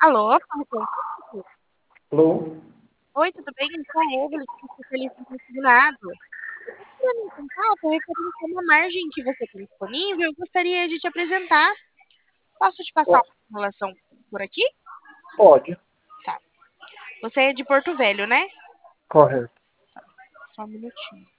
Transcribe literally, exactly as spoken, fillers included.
Alô, fala com o Alô? Oi, tudo bem? Eu sou a Evelyn, sou especialista em segurado. Entrando em contato, referente a uma margem que você tem disponível, eu gostaria de te apresentar. Posso te passar Ó, uma simulação por aqui? pode, Tá. Você é de Porto Velho, né? correto. Só um minutinho.